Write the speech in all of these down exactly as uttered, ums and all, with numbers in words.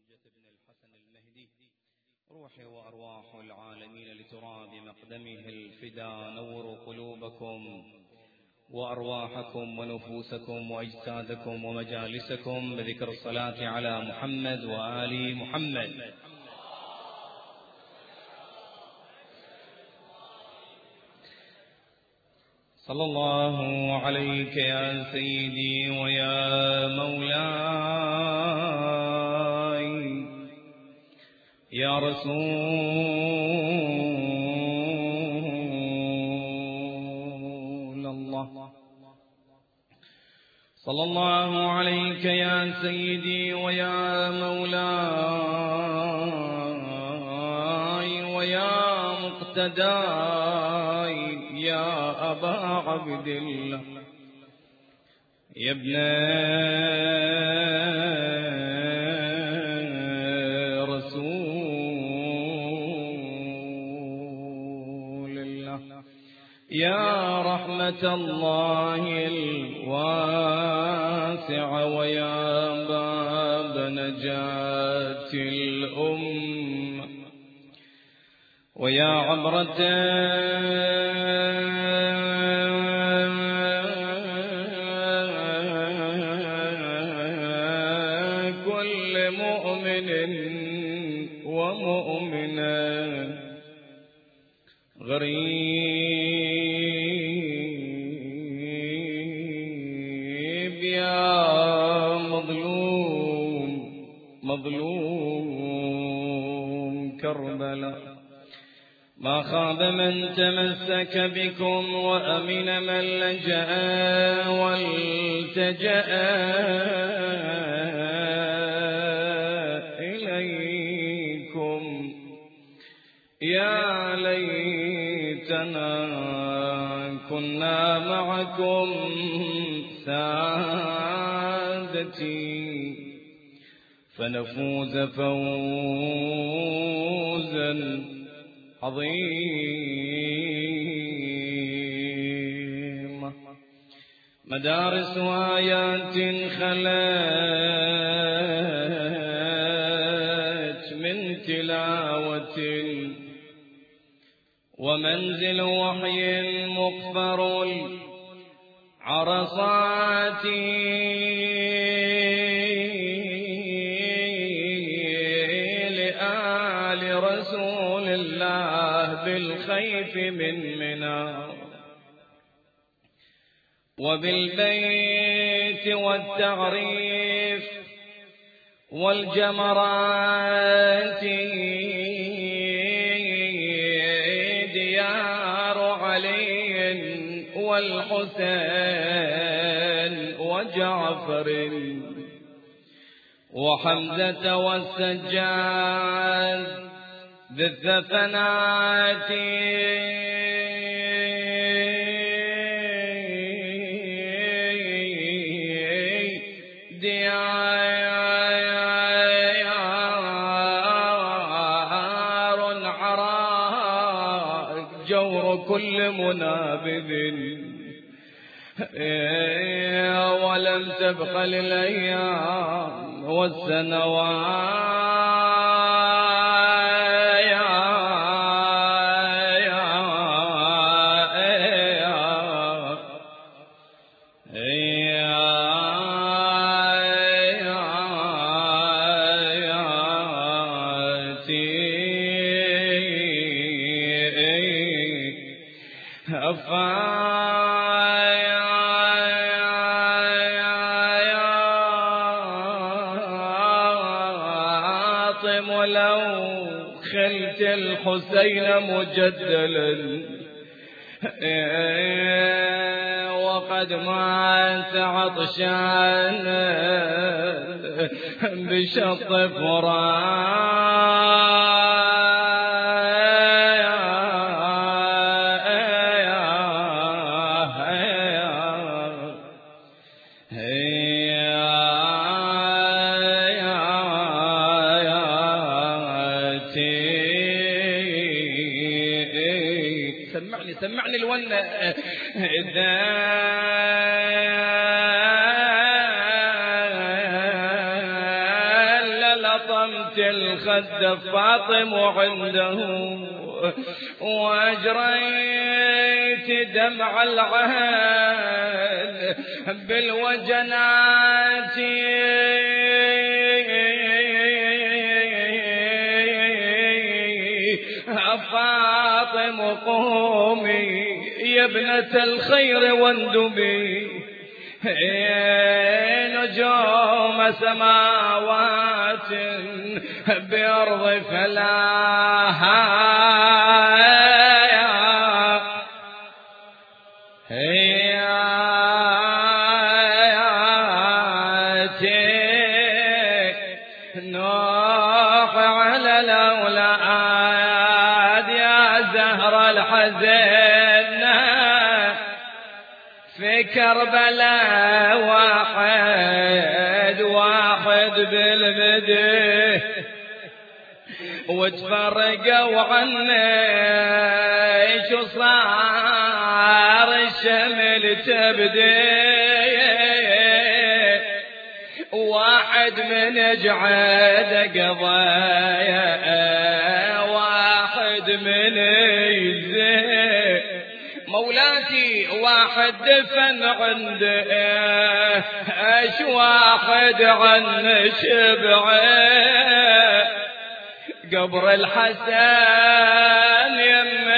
بن الحسن المهدي روحي وأرواح العالمين لتراب مقدمه الفدا نوروا قلوبكم وأرواحكم ونفوسكم وأجسادكم ومجالسكم بذكر الصلاة على محمد وآل محمد. صلى الله عليك يا سيدي ويا مولاي يا رسول الله. صلى الله عليك يا سيدي ويا مولاي ويا مقتداي يا أبا عبد الله يا ابن رسول الله يا رحمة الله الواسعة ويا باب نجاة الأمة ويا عبرة كل مؤمن ومؤمنة غريب يا مظلوم مظلوم كربلاء ما خاب من تمسك بكم وأمن من لجأ والتجأ إليكم يا ليتنا كنا معكم سادتي فنفوز فوزا عظيم. مدارس آيات خلت من تلاوة ومنزل وحي مقفر العرصات لآل رسول الله بالخيف من منى وبالبيت والتعريف والجمرات ديار علي والحسين وجعفر وحمزة والسجاد ذي الثفنات ديار عراء جور كل منابذ ولم تبق للأيام ولو خلت الحسين مجدلا وقد مات عطشان بشط فرات سمعني سمعني الون إذا لطمت ضربت الخد فاطمة عنده وأجريت دمع العهد بالوجنات فاطمة قومي يا ابنة الخير واندبي نجوم سماوات بأرض فلاها نوح على الأولاد يا زهر الحزن في كربلاء واحد واحد بالمدي وتفرقوا عني شو صار الشمل تبدي واحد من جعد قضايا واحد من يزي مولاتي واحد دفن عنده ايش واحد عن شبعه قبر الحسن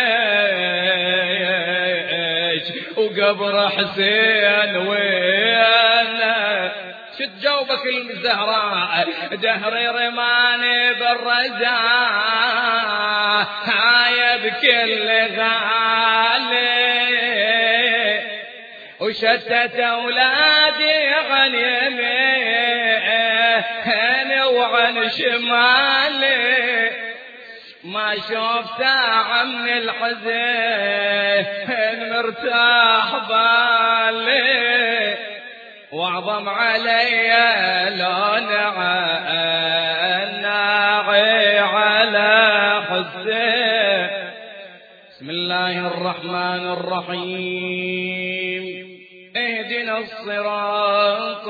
يميش وقبر حسين ويانا شد جوبك الزهراء دهري رماني بالرزاء هاي بكل غالي وشتت أولادي عن يمين وعن شمالي ما شوف ساعة من الحزن مرتاح بالي واعظم علي لون الناعي على حسين. بسم الله الرحمن الرحيم اهدنا الصراط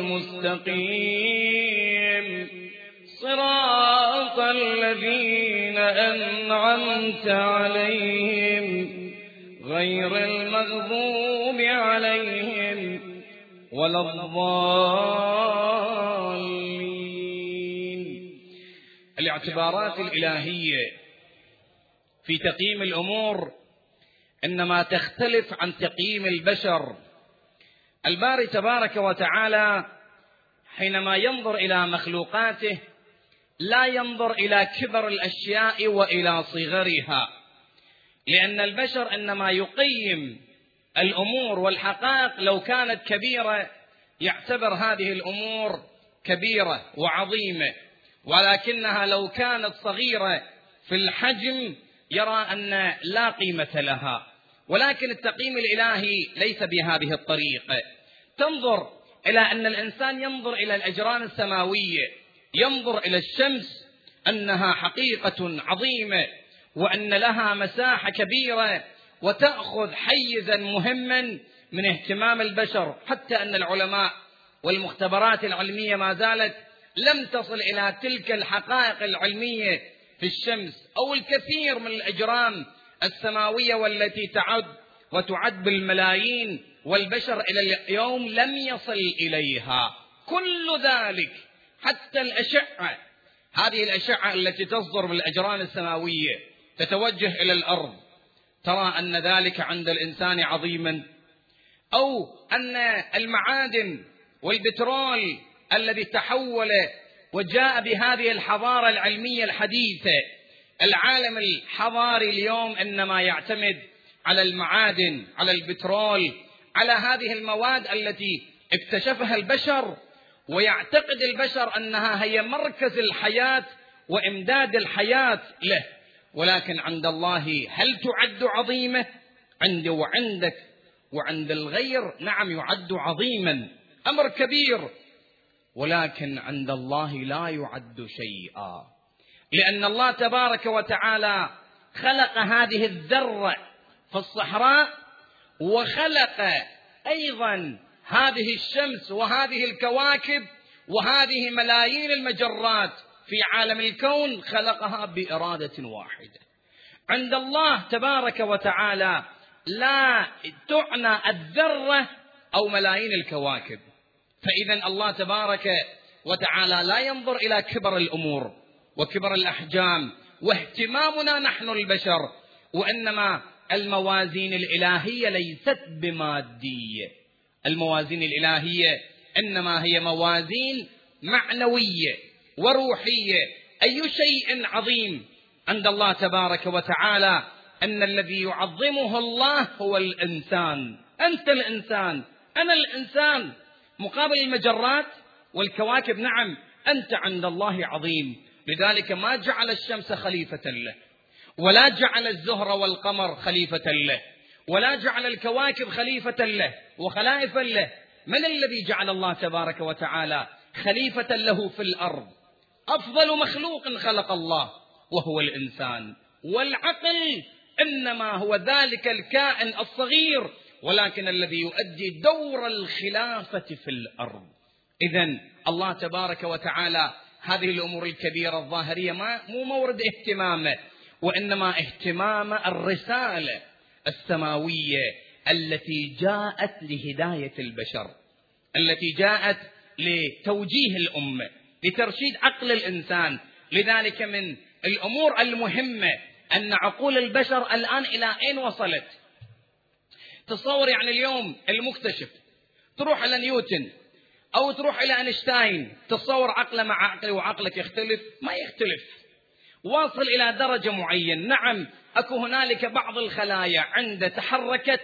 المستقيم صراط الذين أنعمت عليهم غير المغضوب عليهم ولا الضالين. الاعتبارات الإلهية في تقييم الأمور إنما تختلف عن تقييم البشر. الباري تبارك وتعالى حينما ينظر إلى مخلوقاته لا ينظر إلى كبر الأشياء وإلى صغرها، لأن البشر إنما يقيم الأمور والحقائق لو كانت كبيرة يعتبر هذه الأمور كبيرة وعظيمة، ولكنها لو كانت صغيرة في الحجم يرى أن لا قيمة لها. ولكن التقييم الإلهي ليس بهذه الطريقة. تنظر إلى أن الإنسان ينظر إلى الأجرام السماوية، ينظر إلى الشمس أنها حقيقة عظيمة وأن لها مساحة كبيرة وتأخذ حيزا مهما من اهتمام البشر، حتى أن العلماء والمختبرات العلمية ما زالت لم تصل إلى تلك الحقائق العلمية في الشمس أو الكثير من الأجرام السماوية والتي تعد وتعد بالملايين، والبشر إلى اليوم لم يصل إليها. كل ذلك حتى الأشعة، هذه الأشعة التي تصدر من الأجرام السماوية تتوجه إلى الأرض، ترى أن ذلك عند الإنسان عظيما. أو أن المعادن والبترول الذي تحول وجاء بهذه الحضارة العلمية الحديثة، العالم الحضاري اليوم إنما يعتمد على المعادن، على البترول، على هذه المواد التي اكتشفها البشر، ويعتقد البشر أنها هي مركز الحياة وإمداد الحياة له. ولكن عند الله هل تعد عظيمة؟ عندي وعندك وعند الغير نعم يعد عظيما، أمر كبير، ولكن عند الله لا يعد شيئا، لأن الله تبارك وتعالى خلق هذه الذرة في الصحراء، وخلق أيضا هذه الشمس وهذه الكواكب وهذه ملايين المجرات في عالم الكون خلقها بإرادة واحدة. عند الله تبارك وتعالى لا تعنى الذرة أو ملايين الكواكب، فإذا الله تبارك وتعالى لا ينظر إلى كبر الأمور وكبر الأحجام واهتمامنا نحن البشر، وإنما الموازين الإلهية ليست بمادية. الموازين الإلهية إنما هي موازين معنوية وروحية. أي شيء عظيم عند الله تبارك وتعالى أن الذي يعظمه الله هو الإنسان. أنت الإنسان، أنا الإنسان، مقابل المجرات والكواكب نعم أنت عند الله عظيم. لذلك ما جعل الشمس خليفة له، ولا جعل الزهر والقمر خليفة له، ولا جعل الكواكب خليفة له وخلائفا له. من الذي جعل الله تبارك وتعالى خليفة له في الأرض؟ أفضل مخلوق خلق الله وهو الإنسان. والعقل إنما هو ذلك الكائن الصغير، ولكن الذي يؤدي دور الخلافة في الأرض. إذن الله تبارك وتعالى هذه الأمور الكبيرة الظاهرية ما مو مورد اهتمامه، وإنما اهتمام الرسالة السماوية التي جاءت لهداية البشر، التي جاءت لتوجيه الأمة، لترشيد عقل الإنسان. لذلك من الأمور المهمة أن عقول البشر الآن إلى أين وصلت. تصور يعني اليوم المكتشف تروح إلى نيوتن أو تروح إلى أينشتاين، تصور عقله مع عقلي وعقلك يختلف؟ ما يختلف. واصل إلى درجة معينة. نعم أكو هنالك بعض الخلايا عند تحركت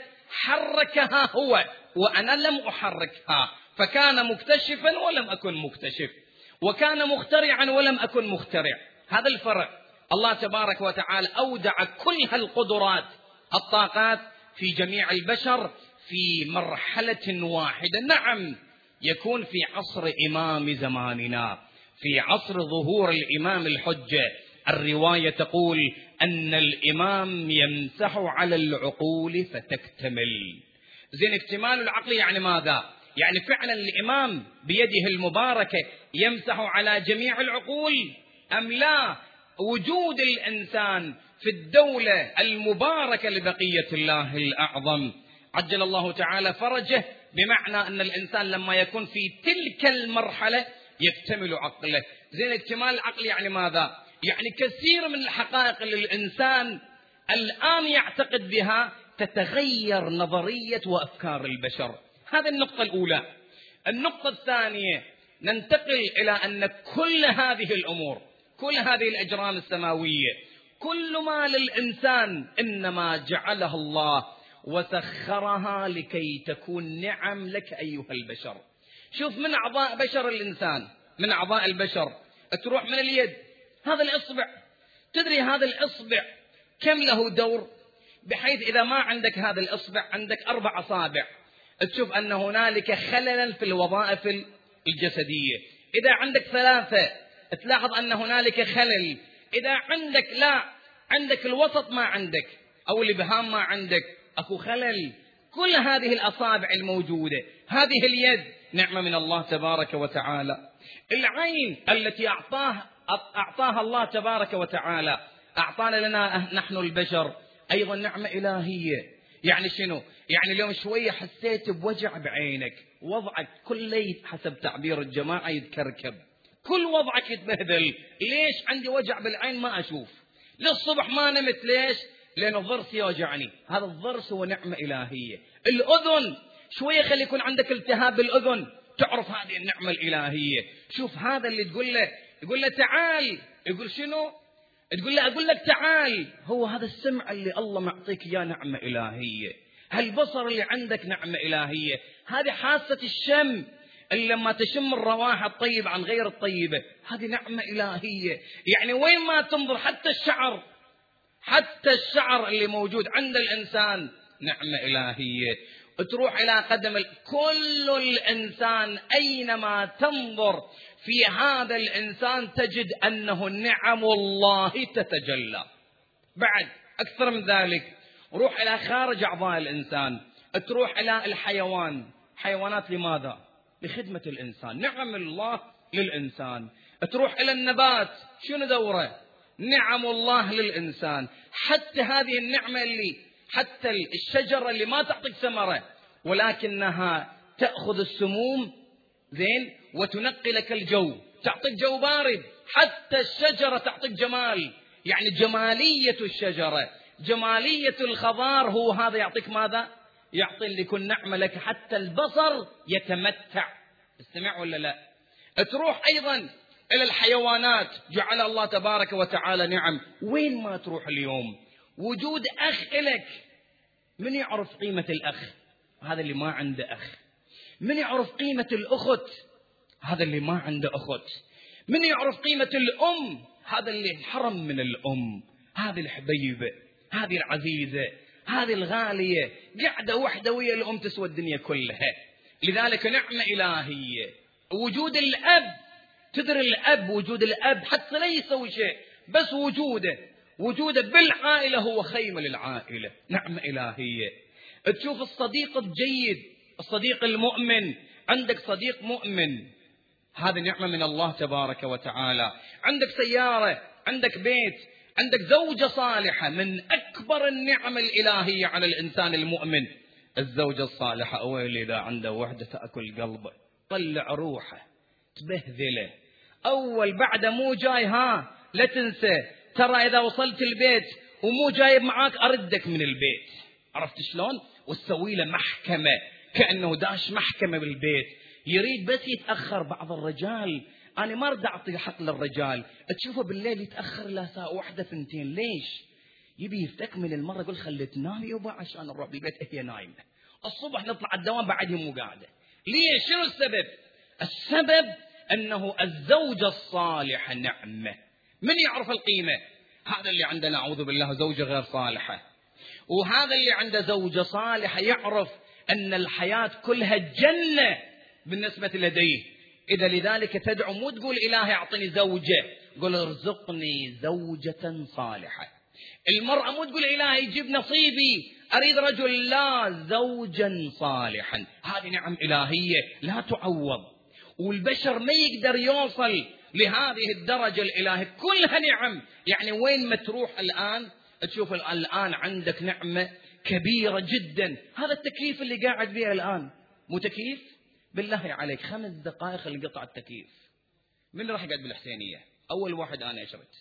حركها هو وأنا لم أحركها، فكان مكتشفا ولم أكن مكتشف، وكان مخترعا ولم أكن مخترع. هذا الفرق. الله تبارك وتعالى أودع كل هالقدرات الطاقات في جميع البشر في مرحلة واحدة. نعم يكون في عصر إمام زماننا، في عصر ظهور الإمام الحجة، الرواية تقول أن الإمام يمسح على العقول فتكتمل. زين اكتمال العقل يعني ماذا؟ يعني فعلا الإمام بيده المباركة يمسح على جميع العقول أم لا؟ وجود الإنسان في الدولة المباركة لبقية الله الأعظم عجل الله تعالى فرجه، بمعنى أن الإنسان لما يكون في تلك المرحلة يكتمل عقله. زين اكتمال العقل يعني ماذا؟ يعني كثير من الحقائق اللي الإنسان الآن يعتقد بها تتغير نظرية وأفكار البشر. هذه النقطة الأولى. النقطة الثانية ننتقل إلى أن كل هذه الأمور، كل هذه الأجرام السماوية، كل ما للإنسان إنما جعلها الله وسخرها لكي تكون نعم لك أيها البشر. شوف من أعضاء بشر الإنسان، من أعضاء البشر تروح من اليد، هذا الإصبع، تدري هذا الإصبع كم له دور؟ بحيث إذا ما عندك هذا الإصبع عندك أربع أصابع، تشوف أن هنالك خللا في الوظائف الجسدية. إذا عندك ثلاثة تلاحظ أن هنالك خلل. إذا عندك لا عندك الوسط ما عندك، أو الإبهام ما عندك، أكو خلل. كل هذه الأصابع الموجودة، هذه اليد نعمة من الله تبارك وتعالى. العين التي أعطاه أعطاها الله تبارك وتعالى، أعطانا لنا نحن البشر أيضا نعمة إلهية. يعني شنو؟ يعني اليوم شوية حسيت بوجع بعينك، وضعك كله حسب تعبير الجماعة يتكركب، كل وضعك يتبهدل. ليش؟ عندي وجع بالعين ما أشوف، للصبح ما نمت. ليش؟ لأن الضرس يوجعني. هذا الضرس هو نعمة إلهية. الأذن شوية خلي يكون عندك التهاب بالأذن، تعرف هذه النعمة الإلهية. شوف هذا اللي تقول له، يقول له تعال، يقول شنو؟ تقول له أقول لك تعال. هو هذا السمع اللي الله معطيك إياه نعمة إلهية، هالبصر اللي عندك نعمة إلهية، هذه حاسة الشم اللي لما تشم الروائح الطيبة عن غير الطيبة، هذه نعمة إلهية. يعني وين ما تنظر، حتى الشعر، حتى الشعر اللي موجود عند الإنسان نعمة إلهية. تروح إلى قدم كل الإنسان، أينما تنظر في هذا الإنسان تجد أنه نعم الله تتجلى. بعد أكثر من ذلك، روح إلى خارج أعضاء الإنسان، تروح إلى الحيوان. حيوانات لماذا؟ لخدمة الإنسان. نعم الله للإنسان. تروح إلى النبات، شنو دوره؟ نعم الله للإنسان. حتى هذه النعمة اللي حتى الشجرة اللي ما تعطيك ثمرة ولكنها تأخذ السموم زين وتنقي لك الجو، تعطيك جو بارد. حتى الشجرة تعطيك جمال، يعني جمالية الشجرة، جمالية الخضار، هو هذا يعطيك ماذا؟ يعطي اللي يكون نعمة لك. حتى البصر يتمتع. استمع ولا لا؟ تروح أيضا إلى الحيوانات، جعل الله تبارك وتعالى نعم. وين ما تروح اليوم وجود أخ إلك. من يعرف قيمة الأخ؟ هذا اللي ما عنده أخ. من يعرف قيمة الأخت؟ هذا اللي ما عنده أخت. من يعرف قيمة الأم؟ هذا اللي انحرم من الأم. هذه الحبيبة، هذه العزيزة، هذه الغالية، قاعدة وحدة ويا الأم تسوى الدنيا كلها. لذلك نعمة إلهية. وجود الأب، تدري الأب، وجود الأب حتى لا يسوي شيء، بس وجوده وجوده بالعائلة هو خيمة للعائلة. نعمة إلهية. تشوف الصديق الجيد، الصديق المؤمن، عندك صديق مؤمن، هذه نعمة من الله تبارك وتعالى. عندك سيارة، عندك بيت، عندك زوجة صالحة. من أكبر النعم الإلهية على الإنسان المؤمن الزوجة الصالحة. أول إذا عنده وحدة تأكل قلبه، طلع روحه، تبهذله. أول بعد مو جاي، ها لا تنسى، ترى إذا وصلت البيت ومو جايب معاك أردك من البيت. عرفت شلون؟ وتسوي له محكمة، كأنه داش محكمة بالبيت. يريد بس يتأخر. بعض الرجال، أنا ما أرد أعطي حق للرجال، تشوفه بالليل يتأخر لا ساعة واحدة ثنتين. ليش؟ يبي يستكمل المرة، يقول خلي تنام يبا عشان نروح بالبيت هي نايمة. الصبح نطلع الدوام بعد مو قاعدة. ليش؟ شنو السبب؟ السبب أنه الزوجة الصالحة نعمة. من يعرف القيمة؟ هذا اللي عنده نعوذ بالله زوجة غير صالحة. وهذا اللي عنده زوجة صالحة يعرف أن الحياة كلها جنة بالنسبة لديه. إذا لذلك تدعو، مو تقول إلهي أعطني زوجة، قل ارزقني زوجة صالحة. المرأة مو تقول إلهي جيب نصيبي أريد رجل، لا، زوجا صالحا. هذه نعم إلهية لا تعوض. والبشر ما يقدر يوصل لهذه الدرجة الإلهية، كلها نعم. يعني وين ما تروح الآن تشوف الآن عندك نعمة كبيرة جدا. هذا التكييف اللي قاعد بيه الآن مو تكييف؟ بالله عليك خمس دقائق اللي قطع التكييف، من راح يقعد بالحسينية؟ أول واحد أنا أشرت.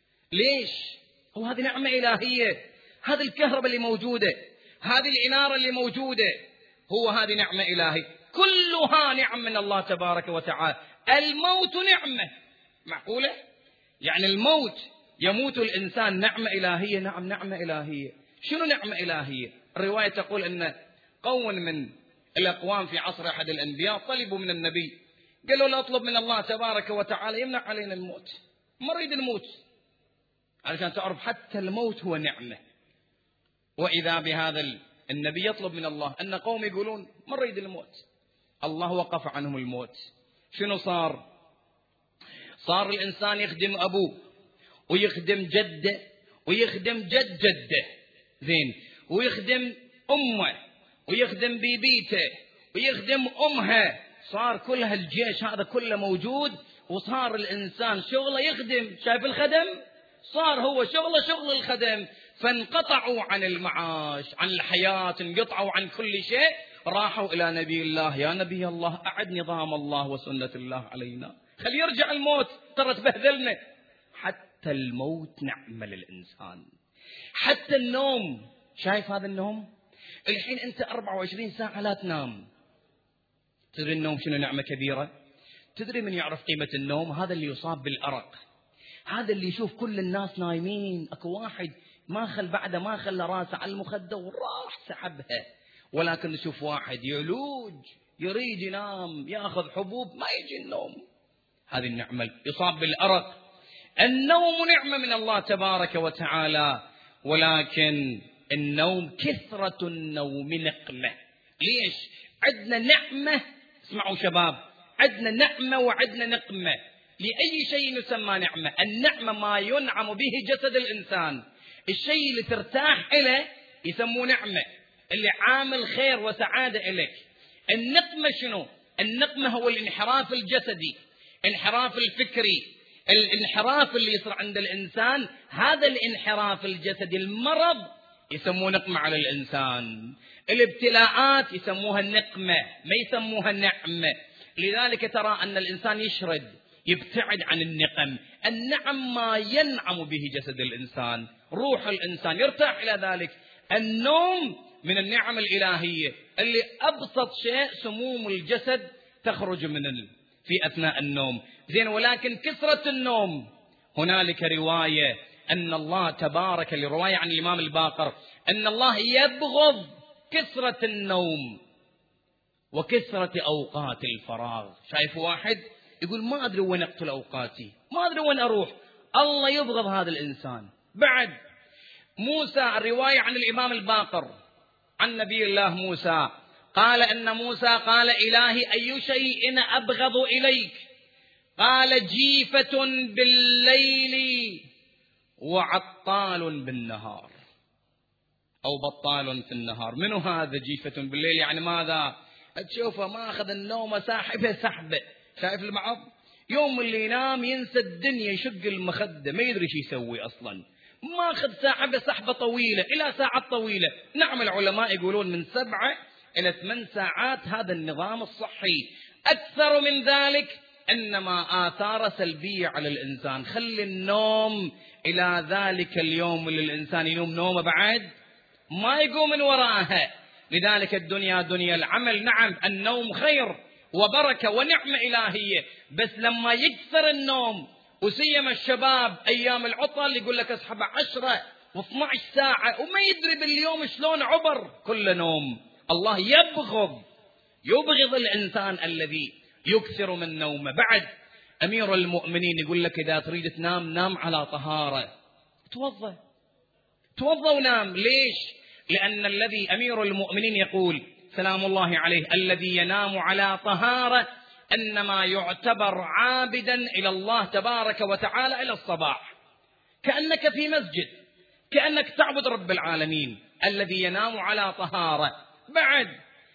ليش؟ هو هذه نعمة إلهية. هذه الكهرباء اللي موجودة، هذه الإنارة اللي موجودة، هو هذه نعمة إلهية. كلها نعم من الله تبارك وتعالى. الموت نعمة. معقولة؟ يعني الموت، يموت الإنسان، نعمة إلهية. نعم، نعمة إلهية. شنو نعمة إلهية؟ الرواية تقول أن قوم من الأقوام في عصر أحد الأنبياء طلبوا من النبي، قالوا له اطلب من الله تبارك وتعالى يمنع علينا الموت، ما نريد الموت، علشان تعرف حتى الموت هو نعمة. وإذا بهذا النبي يطلب من الله أن قوم يقولون ما نريد الموت، الله وقف عنهم الموت. شنو صار؟ صار الإنسان يخدم أبوه ويخدم جده ويخدم جد جده، زين، ويخدم أمه ويخدم بيبيته ويخدم أمها. صار كل هالجيش هذا كله موجود، وصار الإنسان شغله يخدم. شايف الخدم؟ صار هو شغله شغل الخدم. فانقطعوا عن المعاش، عن الحياة، انقطعوا عن كل شيء. راحوا إلى نبي الله، يا نبي الله أعد نظام الله وسنة الله علينا، خل يرجع الموت، ترى تبهذلنا. حتى الموت نعمة للإنسان، حتى النوم. شايف هذا النوم؟ الحين أنت أربعة وعشرين ساعة لا تنام. تدري النوم شنو نعمة كبيرة؟ تدري من يعرف قيمة النوم؟ هذا اللي يصاب بالأرق، هذا اللي يشوف كل الناس نايمين، أكو واحد ما خل بعده ما خلى راسه على المخدة وراح سحبها، ولكن نشوف واحد يعلوج يريد ينام ياخذ حبوب ما يجي النوم. هذه النعمة، يصاب بالأرق. النوم نعمة من الله تبارك وتعالى، ولكن النوم، كثرة النوم نقمة. ليش؟ عندنا نعمة، اسمعوا شباب، عندنا نعمة وعندنا نقمة. لأي شيء يسمى نعمة؟ النعمة ما ينعم به جسد الإنسان، الشيء اللي ترتاح إليه يسموه نعمة، اللي عامل خير وسعادة إليك. النقمة شنو؟ النقمة هو الانحراف الجسدي، انحراف الفكري، الانحراف اللي يصير عند الإنسان، هذا الانحراف الجسدي. المرض يسموه نقمة على الإنسان، الابتلاءات يسموها النقمة، ما يسموها النعمة. لذلك ترى أن الإنسان يشرد، يبتعد عن النقم. النعم ما ينعم به جسد الإنسان، روح الإنسان يرتاح إلى ذلك. النوم من النعم الإلهية اللي أبسط شيء سموم الجسد تخرج من ال... في أثناء النوم. زين، ولكن كثرة النوم، هنالك رواية أن الله تبارك، لرواية عن الإمام الباقر، أن الله يبغض كثرة النوم وكثرة أوقات الفراغ. شايف واحد يقول ما أدري وين أقتل أوقاتي، ما أدري وين أروح، الله يبغض هذا الإنسان. بعد موسى، الرواية عن الإمام الباقر عن نبي الله موسى، قال أن موسى قال: إلهي أي شيء أبغض إليك؟ قال: جيفة بالليل وعطال بالنهار، أو بطال في النهار. منو هذا جيفة بالليل؟ يعني ماذا؟ تشوفه ما أخذ النوم ساحبه سحبه، شايف المعض؟ يوم اللي ينام ينسى الدنيا، يشق المخدة، ما يدري شو يسوي أصلا، ما أخذ ساحبه سحبة طويلة إلى ساعات طويلة. نعم، العلماء يقولون من سبعة إلى ثمان ساعات، هذا النظام الصحي. أكثر من ذلك إنما آثار سلبية على الإنسان. خلي النوم إلى ذلك اليوم اللي الإنسان ينوم نومه بعد ما يقوم من وراءها. لذلك الدنيا دنيا العمل. نعم، النوم خير وبركة ونعمة إلهية، بس لما يكثر النوم، وسيما الشباب أيام العطل يقول لك أصحب عشرة واثنى عشر ساعة وما يدري باليوم شلون عبر، كل نوم. الله يبغض يبغض الإنسان الذي يكثر من نومه. بعد أمير المؤمنين يقول لك إذا تريد تنام نام على طهارة، توضأ توضأ ونام. ليش؟ لأن الذي أمير المؤمنين يقول سلام الله عليه: الذي ينام على طهارة إنما يعتبر عابدا إلى الله تبارك وتعالى إلى الصباح، كأنك في مسجد، كأنك تعبد رب العالمين. الذي ينام على طهارة. بعد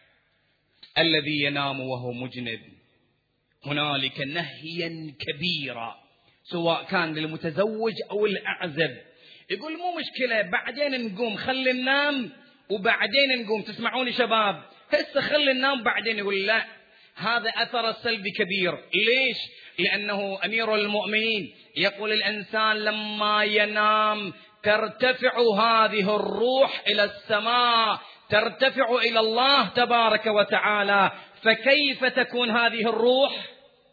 الذي ينام وهو مجنب، هنالك نهيا كبيرا، سواء كان للمتزوج أو الأعزب. يقول مو مشكلة، بعدين نقوم، خلي ننام وبعدين نقوم. تسمعوني شباب؟ هسه خلي ننام بعدين. يقول لا، هذا أثر السلبي كبير. ليش؟ لأنه أمير المؤمنين يقول الإنسان لما ينام ترتفع هذه الروح إلى السماء، ترتفع إلى الله تبارك وتعالى. فكيف تكون هذه الروح؟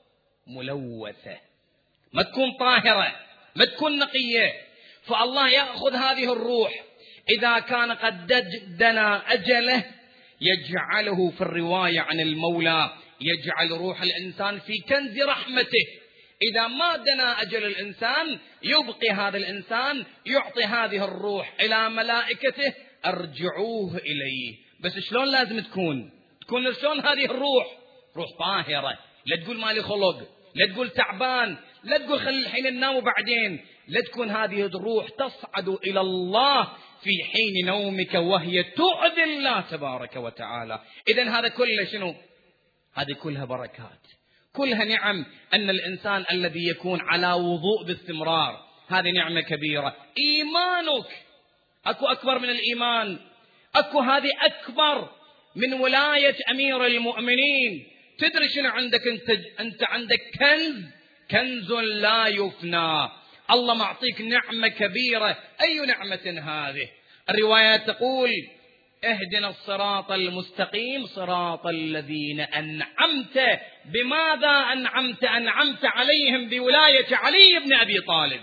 ملوثة، ما تكون طاهرة، ما تكون نقية. فالله يأخذ هذه الروح إذا كان قد دنا أجله، يجعله في الرواية عن المولى يجعل روح الإنسان في كنز رحمته. إذا ما دنا أجل الإنسان يبقي هذا الإنسان، يعطي هذه الروح إلى ملائكته: أرجعوه إليه. بس شلون لازم تكون؟ تكون شلون هذه الروح؟ روح طاهرة. لا تقول مالي خلق، لا تقول تعبان، لا تقول خلي الحين ننام وبعدين. لا تكون هذه الروح تصعد إلى الله في حين نومك وهي تؤذي الله تبارك وتعالى. إذن هذا كله شنو؟ هذه كلها بركات، كلها نعم. أن الإنسان الذي يكون على وضوء باستمرار، هذه نعمة كبيرة. إيمانك أكو أكبر من الإيمان، أكو هذه أكبر من ولاية أمير المؤمنين. تدري شنو عندك أنت؟ أنت عندك كنز، كنز لا يفنى. الله معطيك نعمة كبيرة. أي نعمة هذه؟ الروايات تقول: اهدنا الصراط المستقيم صراط الذين أنعمت. بماذا أنعمت؟ أنعمت عليهم بولاية علي بن أبي طالب.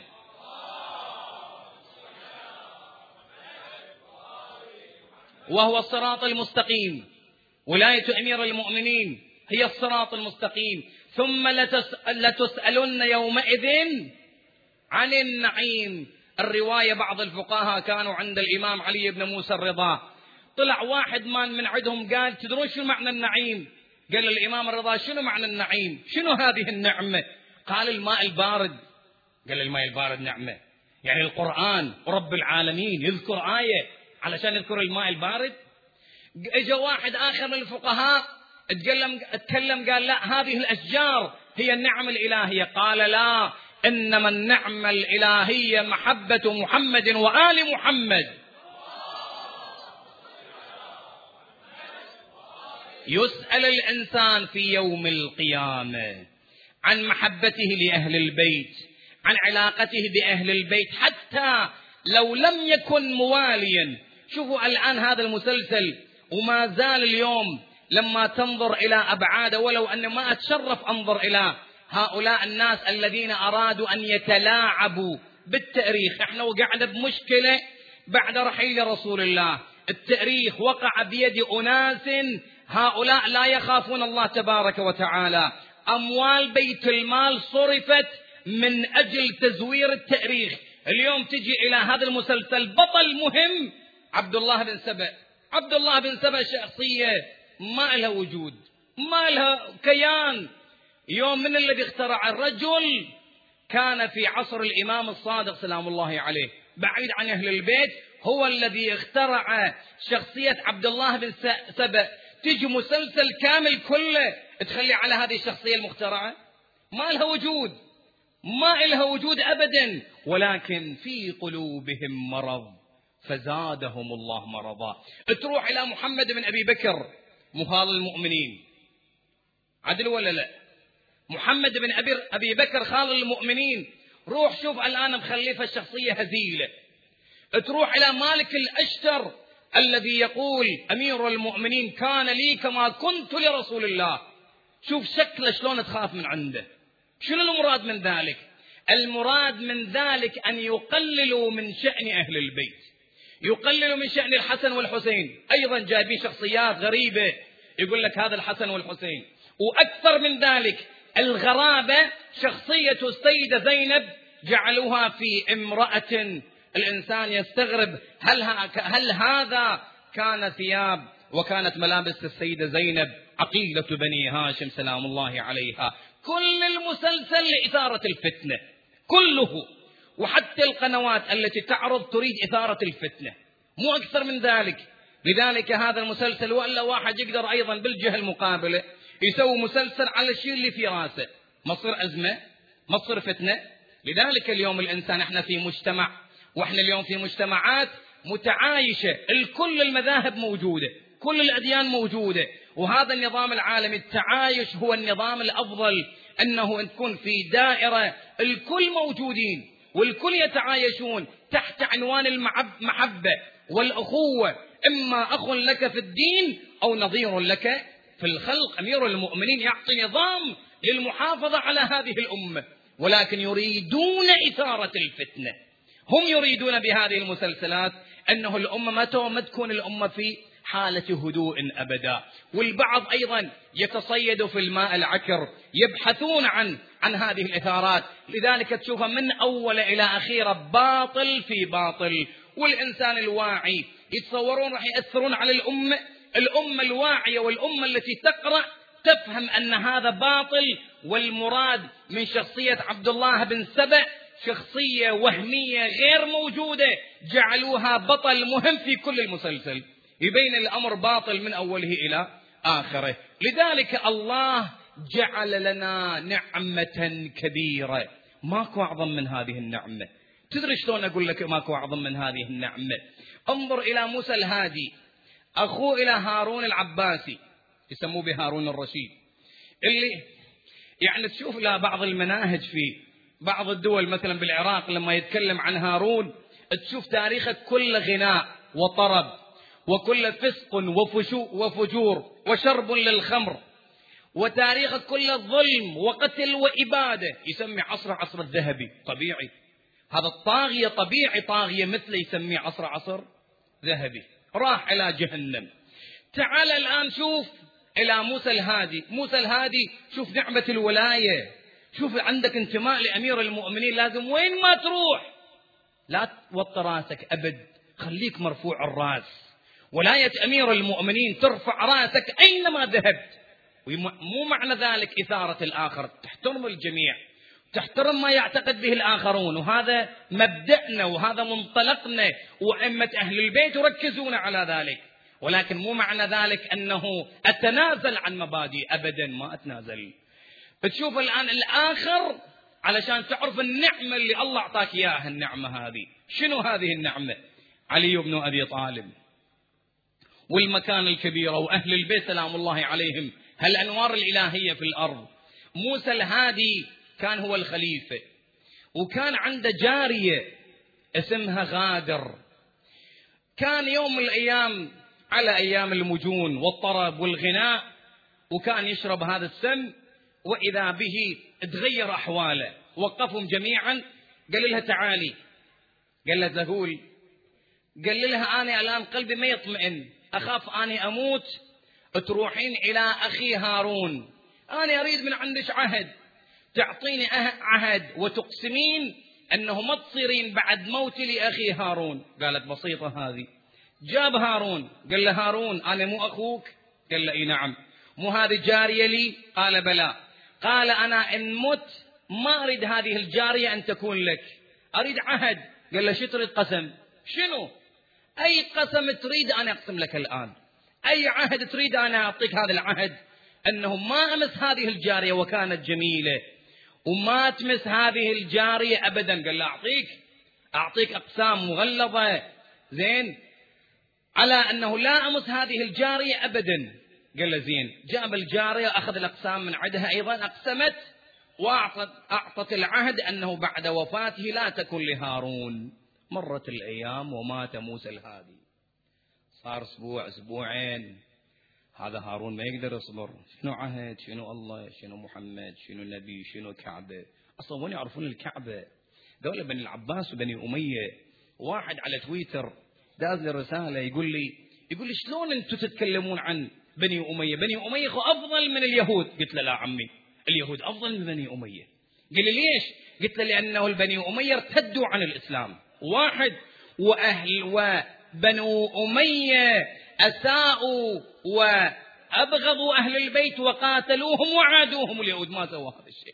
وهو الصراط المستقيم، ولاية أمير المؤمنين هي الصراط المستقيم. ثم لتسألن يومئذ عن النعيم. الرواية بعض الفقهاء كانوا عند الإمام علي بن موسى الرضا، طلع واحد من من عندهم قال: تدرون شو معنى النعيم؟ قال الإمام الرضا: شنو معنى النعيم؟ شنو هذه النعمة؟ قال: الماء البارد. قال: الماء البارد نعمة؟ يعني القرآن ورب العالمين يذكر آية علشان يذكر الماء البارد؟ اجى واحد آخر من الفقهاء اتكلم, اتكلم قال لا هذه الأشجار هي النعم الإلهية. قال لا، إنما النعمة الإلهية محبة محمد وآل محمد. يسأل الإنسان في يوم القيامة عن محبته لأهل البيت، عن علاقته بأهل البيت، حتى لو لم يكن مواليا. شوفوا الآن هذا المسلسل وما زال اليوم لما تنظر إلى أبعاده، ولو أن ما أتشرف أنظر إلى هؤلاء الناس الذين أرادوا أن يتلاعبوا بالتاريخ. احنا وقعنا بمشكلة بعد رحيل رسول الله، التاريخ وقع بيد أناس هؤلاء لا يخافون الله تبارك وتعالى. أموال بيت المال صرفت من أجل تزوير التاريخ. اليوم تجي إلى هذا المسلسل بطل مهم عبد الله بن سبأ. عبد الله بن سبأ شخصية ما لها وجود، ما لها كيان. يوم من الذي اخترع الرجل؟ كان في عصر الإمام الصادق سلام الله عليه، بعيد عن أهل البيت، هو الذي اخترع شخصية عبد الله بن سبأ. تجي مسلسل كامل كله تخلي على هذه الشخصية المخترعة؟ ما لها وجود، ما لها وجود أبدا. ولكن في قلوبهم مرض فزادهم الله مرضا. تروح إلى محمد بن أبي بكر مخال المؤمنين، عدل ولا لا؟ محمد بن أبي بكر خال المؤمنين. روح شوف الآن مخلفة الشخصية هزيلة. تروح إلى مالك الأشتر الذي يقول أمير المؤمنين كان لي كما كنت لرسول الله. شوف شكله شلون تخاف من عنده. شنو المراد من ذلك؟ المراد من ذلك أن يقللوا من شأن أهل البيت، يقللوا من شأن الحسن والحسين. أيضا جايبين شخصيات غريبة، يقول لك هذا الحسن والحسين. وأكثر من ذلك الغرابة شخصية السيدة زينب جعلوها في امرأة. الإنسان يستغرب، هل, هل هذا كان ثياب وكانت ملابس السيدة زينب عقيلة بني هاشم سلام الله عليها؟ كل المسلسل لإثارة الفتنة كله، وحتى القنوات التي تعرض تريد إثارة الفتنة، مو أكثر من ذلك. لذلك هذا المسلسل، وإلا واحد يقدر أيضا بالجهة المقابلة يسوي مسلسل على الشيء اللي في راسه، مصر أزمة، مصر فتنة. لذلك اليوم الإنسان، احنا في مجتمع، واحنا اليوم في مجتمعات متعايشة، الكل المذاهب موجودة، كل الأديان موجودة، وهذا النظام العالمي التعايش هو النظام الأفضل، أنه تكون في دائرة الكل موجودين والكل يتعايشون تحت عنوان المحبة والأخوة، إما أخ لك في الدين أو نظير لك في الخلق. أمير المؤمنين يعطي نظام للمحافظة على هذه الأمة، ولكن يريدون إثارة الفتنة. هم يريدون بهذه المسلسلات أنه الأمة ما تكون الأمة في حالة هدوء أبدا. والبعض أيضا يتصيد في الماء العكر، يبحثون عن عن هذه الإثارات. لذلك تشوفها من أول إلى أخيرة باطل في باطل. والإنسان الواعي يتصورون راح يأثرون على الأمة. الأمة الواعية والأمة التي تقرأ تفهم أن هذا باطل، والمراد من شخصية عبد الله بن سبأ شخصية وهمية غير موجودة، جعلوها بطل مهم في كل المسلسل، يبين الأمر باطل من أوله إلى آخره. لذلك الله جعل لنا نعمة كبيرة، ماكو أعظم من هذه النعمة. تدري شلون أقول لك ماكو أعظم من هذه النعمة؟ انظر إلى موسى الهادي، أخوه إلى هارون العباسي، يسموه بهارون الرشيد، اللي يعني تشوف له بعض المناهج في بعض الدول، مثلا بالعراق لما يتكلم عن هارون تشوف تاريخه كل غناء وطرب، وكل فسق وفجور وشرب للخمر، وتاريخه كل ظلم وقتل وإبادة. يسمي عصر عصر الذهبي. طبيعي هذا الطاغية، طبيعي طاغية مثله يسميه عصر عصر ذهبي. راح إلى جهنم. تعال الآن شوف إلى موسى الهادي. موسى الهادي شوف نعمة الولاية، شوف عندك انتماء لأمير المؤمنين، لازم وين ما تروح لا توطي راسك أبد، خليك مرفوع الرأس. ولاية أمير المؤمنين ترفع راسك أينما ذهبت. مو معنى ذلك إثارة الآخر، تحترم الجميع، تحترم ما يعتقد به الآخرون، وهذا مبدأنا وهذا منطلقنا، وأئمة أهل البيت يركزون على ذلك. ولكن مو معنى ذلك أنه أتنازل عن مبادئ، أبدا ما أتنازل. بتشوف الآن الآخر علشان تعرف النعمة اللي الله أعطاك إياها. النعمة هذه شنو؟ هذه النعمة علي بن أبي طالب والمكان الكبيرة وأهل البيت سلام الله عليهم، هالأنوار الإلهية في الأرض. موسى الهادي كان هو الخليفة، وكان عنده جارية اسمها غادر. كان يوم من الأيام على أيام المجون والطرب والغناء، وكان يشرب هذا السم، وإذا به تغير أحواله. وقفهم جميعا، قال لها تعالي، قال لها زهول، قال لها أنا الآن قلبي ما يطمئن، أخاف أني أموت تروحين إلى أخي هارون، أنا أريد من عندك عهد، تعطيني عهد وتقسمين أنه ما تصيرين بعد موتي لأخي هارون. قالت بسيطة هذه. جاب هارون، قال له هارون أنا مو أخوك؟ قال له إي نعم. مو هذه جارية لي؟ قال بلى. قال أنا إن مت ما أريد هذه الجارية أن تكون لك، أريد عهد. قال له شو تريد؟ قسم. شنو؟ أي قسم تريد أنا أقسم لك الآن، أي عهد تريد أنا أعطيك هذا العهد، أنه ما أمس هذه الجارية وكانت جميلة، وما تمس هذه الجارية أبدا. قال له أعطيك أعطيك أقسام مغلظة زين على أنه لا أمس هذه الجارية أبدا. قال له زين. جاب الجارية أخذ الأقسام من عندها أيضا، أقسمت وأعطت أعطت العهد أنه بعد وفاته لا تكون لهارون. مرت الأيام ومات موسى الهادي، صار أسبوع أسبوعين، هذا هارون ما يقدر يصبر. شنو عهد؟ شنو الله؟ شنو محمد؟ شنو النبي؟ شنو كعبة؟ أصلا وين يعرفون الكعبة؟ دولة بني العباس وبني أمية. واحد على تويتر داز لي رسالة يقول لي يقول لي شلون أنتم تتكلمون عن بني أمية؟ بني أمية أفضل من اليهود. قلت له لا عمي، اليهود أفضل من بني أمية. قال لي ليش؟ قلت له لأنه البني أمية ارتدوا عن الإسلام واحد، وأهل وبنو أمية أساءوا وأبغضوا أهل البيت وقاتلوهم وعادوهم، اليهود ما سووا هذا الشيء.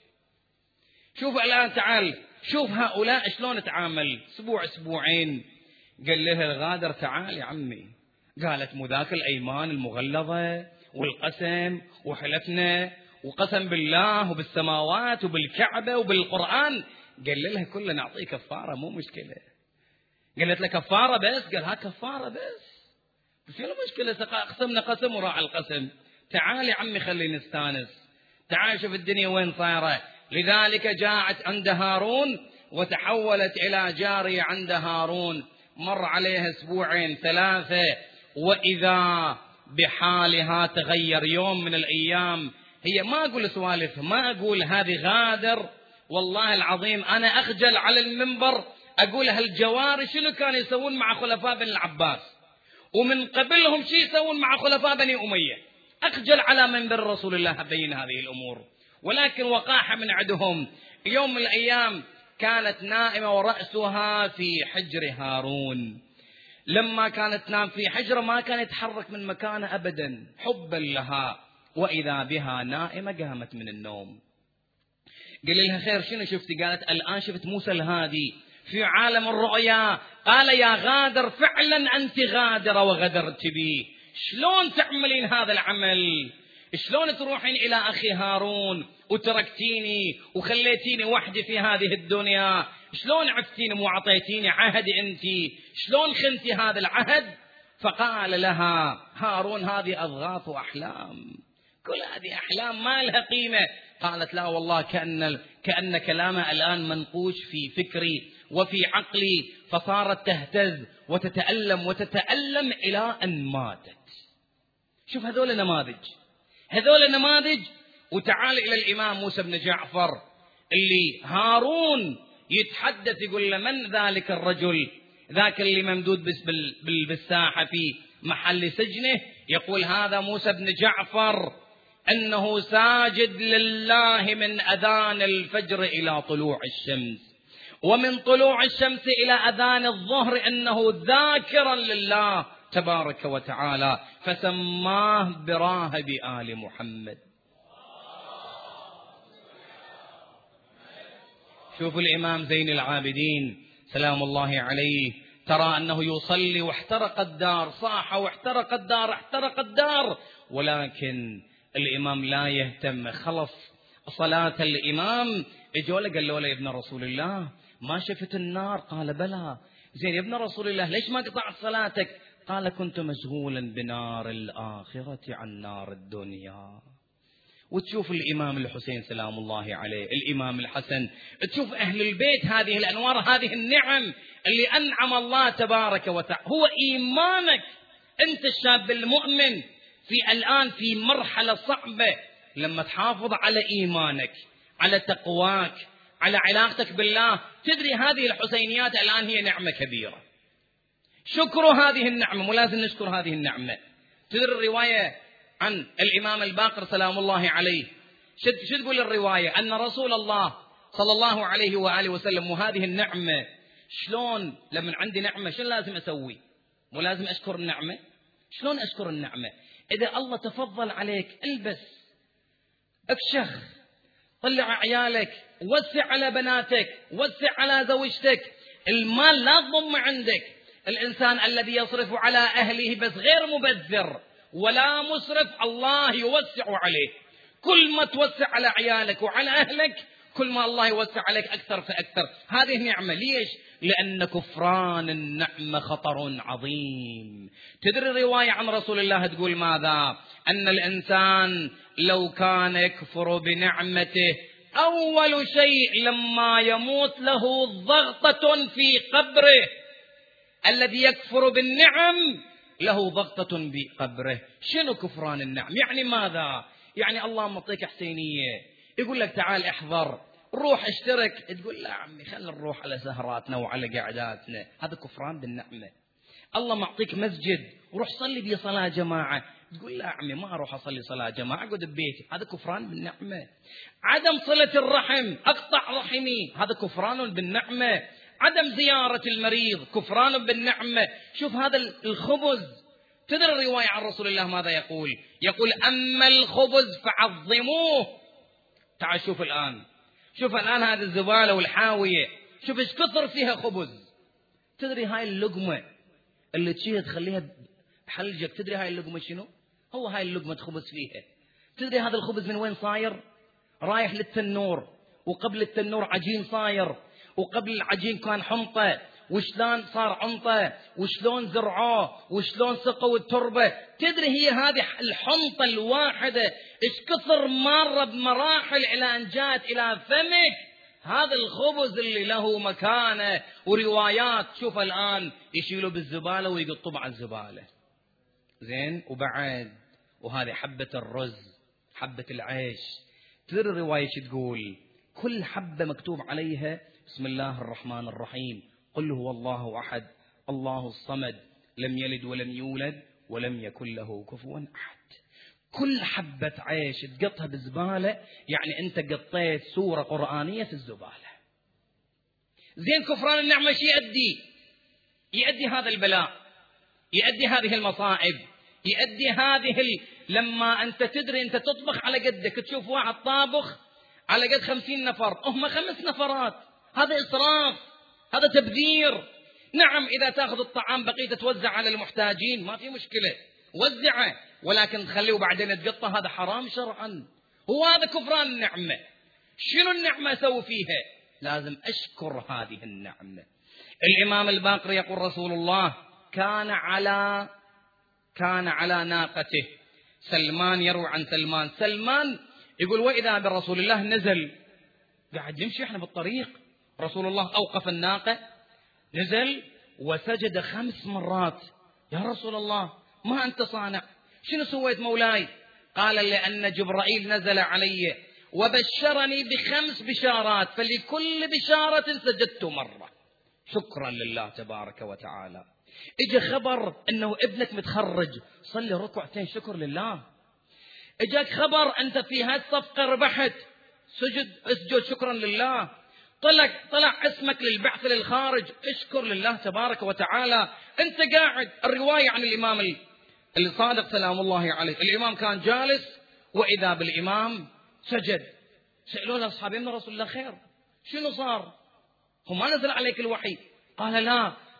شوف الآن تعال شوف هؤلاء شلون تعامل. أسبوع أسبوعين قال له الغادر تعال يا عمي. قالت مذاك الأيمان المغلظة والقسم وحلفنا وقسم بالله وبالسماوات وبالكعبة وبالقرآن. قال لها كله نعطيه كفارة مو مشكلة. قالت له كفارة بس؟ قال ها كفارة بس بس شنو مشكلة؟ قسمنا قسم وراح القسم. تعال يا عمي خلينا نستانس، تعال شوف الدنيا وين صايرة. لذلك جاءت عند هارون وتحولت إلى جارية عند هارون. مر عليها أسبوعين ثلاثة وإذا بحالها تغير. يوم من الأيام هي ما أقول سوالف، ما أقول هذه غادر، والله العظيم أنا أخجل على المنبر أقول هالجواري شنو كانوا يسوون مع خلفاء بني العباس، ومن قبلهم شيء يسوون مع خلفاء بني أمية. أخجل على منبر رسول الله أبين هذه الأمور، ولكن وقاحة من عندهم. يوم من الأيام كانت نائمة ورأسها في حجر هارون. لما كانت تنام في حجرة ما كان يتحرك من مكانه أبدا حبا لها، وإذا بها نائمة قامت من النوم. قال لها خير شنو شفتي؟ قالت الآن شفت موسى الهادي في عالم الرؤيا. قال يا غادر فعلا أنت غادرة وغدرت بي، شلون تعملين هذا العمل؟ شلون تروحين إلى أخي هارون وتركتيني وخليتيني وحدي في هذه الدنيا؟ شلون عفتيني وعطيتيني عهد أنت؟ شلون خنتي هذا العهد؟ فقال لها هارون هذه أضغاث وأحلام، كل هذه أحلام ما لها قيمة. قالت لا والله كأن, كأن كلامه الآن منقوش في فكري وفي عقلي، فصارت تهتز وتتألم وتتألم إلى أن ماتت. شوف هذول نماذج، هذول نماذج. وتعال إلى الإمام موسى بن جعفر اللي هارون يتحدث يقول له من ذلك الرجل ذاك اللي ممدود بالساحة في محل سجنه؟ يقول هذا موسى بن جعفر أنه ساجد لله من أذان الفجر إلى طلوع الشمس، ومن طلوع الشمس إلى أذان الظهر أنه ذاكرا لله تبارك وتعالى، فسماه براهب آل محمد. شوفوا الإمام زين العابدين سلام الله عليه ترى أنه يصلي واحترق الدار، صاح واحترق الدار، احترق الدار، ولكن الإمام لا يهتم. خلص صلاة الإمام، اجوا له قالوا له يا ابن رسول الله ما شفت النار؟ قال بلى. زين يا ابن رسول الله ليش ما قطعت صلاتك؟ قال كنت مشغولا بنار الآخرة عن نار الدنيا. وتشوف الإمام الحسين سلام الله عليه، الإمام الحسن، تشوف أهل البيت، هذه الأنوار، هذه النعم اللي أنعم الله تبارك وتعالى. هو إيمانك أنت الشاب المؤمن في الآن في مرحلة صعبة، لما تحافظ على إيمانك، على تقواك، على علاقتك بالله، تدري هذه الحسينيات الآن هي نعمة كبيرة. شكر هذه النعمة، ولازم نشكر هذه النعمة. تدري الرواية عن الإمام الباقر سلام الله عليه شو تقول الرواية؟ أن رسول الله صلى الله عليه وآله وسلم، وهذه النعمة شلون لما عندي نعمة شو لازم أسوي؟ مو لازم أشكر النعمة؟ شلون أشكر النعمة؟ إذا الله تفضل عليك البس، اكشخ، طلع عيالك، وسع على بناتك، وسع على زوجتك، المال لا تضم عندك. الإنسان الذي يصرف على أهله بس غير مبذر ولا مسرف الله يوسع عليه. كل ما توسع على عيالك وعلى أهلك كل ما الله يوسع عليك أكثر فأكثر. هذه نعمة. ليش؟ لأن كفران النعمة خطر عظيم. تدري الرواية عن رسول الله تقول ماذا؟ أن الإنسان لو كان يكفر بنعمته أول شيء لما يموت له ضغطة في قبره. الذي يكفر بالنعم له ضغطة بقبره. شنو كفران النعم؟ يعني ماذا؟ يعني الله معطيك حسينية، يقول لك تعال احضر، روح اشترك، تقول لا عمي خلينا نروح على سهراتنا وعلى قعداتنا. هذا كفران بالنعمة. الله معطيك مسجد، وروح صلي بي صلاة جماعة، تقول لا عمي ما اروح اصلي صلاة جماعة، اقعد ببيتي. هذا كفران بالنعمة. عدم صلة الرحم، اقطع رحمي، هذا كفران بالنعمة. عدم زيارة المريض كفران بالنعمة. شوف هذا الخبز، تدري الرواية عن رسول الله ماذا يقول؟ يقول أما الخبز فعظموه. تعال شوف الآن، شوف الآن هذه الزبالة والحاوية، شوف ايش كثر فيها خبز. تدري هاي اللقمة اللي تشيها تخليها بحلجك، تدري هاي اللقمة شنو؟ هو هاي اللقمة خبز فيها. تدري هذا الخبز من وين صاير؟ رايح للتنور، وقبل التنور عجين صاير، وقبل العجين كان حنطة، وشلون صار عنطة، وشلون زرعوه، وشلون سقوا التربة. تدري هي هذه الحنطة الواحدة ايش كثر مرة بمراحل إلى أن جاءت إلى فمك. هذا الخبز اللي له مكانة وروايات. شوف الآن يشيلوا بالزبالة ويقطوا مع الزبالة. زين، وبعد وهذه حبة الرز، حبة العيش. تدري الرواية شو تقول؟ كل حبة مكتوب عليها بسم الله الرحمن الرحيم، قل هو الله أحد الله الصمد لم يلد ولم يولد ولم يكن له كفوا أحد. كل حبة عيش تقطها بالزبالة يعني أنت قطيت سورة قرآنية في الزبالة. زين، كفران النعمة شي يؤدي؟ يؤدي هذا البلاء، يؤدي هذه المصائب، يؤدي هذه ال... لما أنت تدري أنت تطبخ على قدك، تشوف واحد طابخ على قد خمسين نفر، هم خمس نفرات، هذا إسراف، هذا تبذير. نعم إذا تأخذ الطعام بقية توزع على المحتاجين ما في مشكلة، وزعه، ولكن تخليه وبعدين تقطه، هذا حرام شرعا. هو هذا كفران النعمة. شنو النعمة أسوي فيها؟ لازم أشكر هذه النعمة. الإمام الباقر يقول رسول الله كان على كان على ناقته. سلمان يروي عن سلمان، سلمان يقول وإذا برسول الله نزل، قاعد يمشي احنا بالطريق، رسول الله أوقف الناقة، نزل وسجد خمس مرات. يا رسول الله ما أنت صانع، شنو سويت مولاي؟ قال لأن جبرائيل نزل علي وبشرني بخمس بشارات، فلكل بشارة سجدت مرة شكرا لله تبارك وتعالى. اجى خبر انه ابنك متخرج، صلي ركعتين شكر لله. اجاك خبر انت في هالصفقة ربحت، سجد اسجد شكرا لله. طلع طلع اسمك للبعث للخارج، اشكر لله تبارك وتعالى. انت قاعد، الرواية عن الامام الصادق سلام الله عليه، الامام كان جالس واذا بالامام سجد. سألوا له اصحابي من رسول الله خير شنو صار؟ هو ما نزل عليك الوحي؟ قال لا،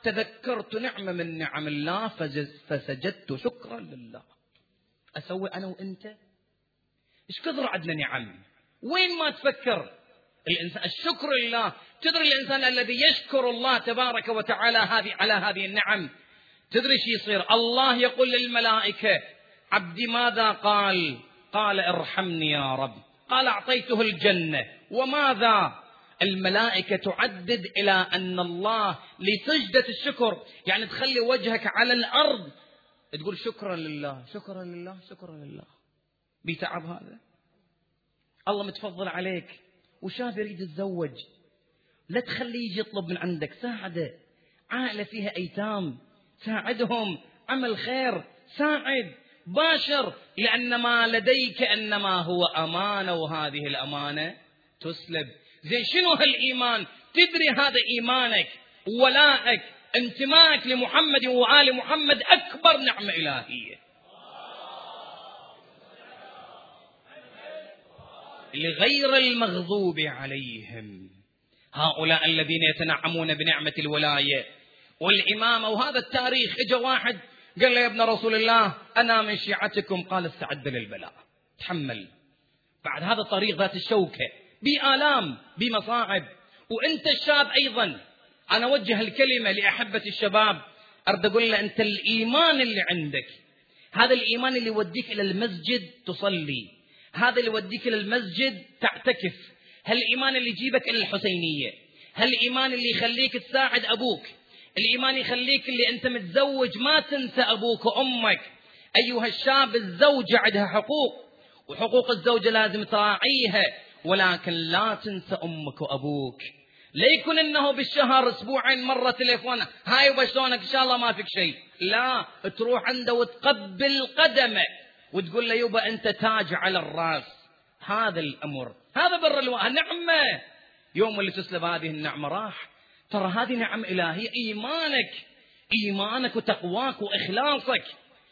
تذكرت نعمة من نعم الله فسجدت شكرا لله. أسوي أنا وأنت؟ إيش كثر عندنا نعم، وين ما تفكر الإنسان الشكر لله. تدري الإنسان الذي يشكر الله تبارك وتعالى هذه على هذه النعم، تدري شو يصير؟ الله يقول للملائكة: عبدي ماذا قال؟ قال ارحمني يا رب. قال أعطيته الجنة. وماذا؟ الملائكة تعدد إلى أن الله لسجدة الشكر، يعني تخلي وجهك على الأرض تقول شكرا لله شكرا لله شكرا لله. بيتعب هذا؟ الله متفضل عليك وشاب يريد يتزوج، لا تخليه يجي يطلب من عندك، ساعده. عائلة فيها أيتام ساعدهم، عمل خير ساعد، باشر، لأن ما لديك إنما هو أمانة، وهذه الأمانة تسلب. زين شنو هالإيمان؟ تدري هذا إيمانك ولائك انتمائك لمحمد وآل محمد أكبر نعمة إلهية. لغير المغضوب عليهم، هؤلاء الذين يتنعمون بنعمة الولاية والإمامة. وهذا التاريخ اجى واحد قال له: يا ابن رسول الله أنا من شيعتكم. قال: استعد للبلاء، تحمل. بعد هذا الطريق ذات الشوكة، بآلام بمصاعب. وأنت الشاب أيضا، أنا أوجه الكلمة لأحبة الشباب، أرد أقول له: أنت الإيمان اللي عندك، هذا الإيمان اللي يوديك إلى المسجد تصلي، هذا اللي يوديك إلى المسجد تعتكف، هالإيمان اللي يجيبك إلى الحسينية، هالإيمان اللي يخليك تساعد أبوك، الإيمان يخليك اللي أنت متزوج ما تنسى أبوك وأمك. أيها الشاب، الزوجة عندها حقوق، وحقوق الزوجة لازم تراعيها، ولكن لا تنسى أمك وأبوك. لا يكون إنه بالشهر أسبوعين مرة تليفون: هاي وبشلونك إن شاء الله ما فيك شيء. لا، تروح عنده وتقبل قدمه وتقول له: يبا أنت تاج على الرأس. هذا الأمر، هذا بر الوالد، نعمة. يوم اللي تسلب هذه النعمة راح. ترى هذه نعم إلهية. إيمانك إيمانك وتقواك وإخلاصك.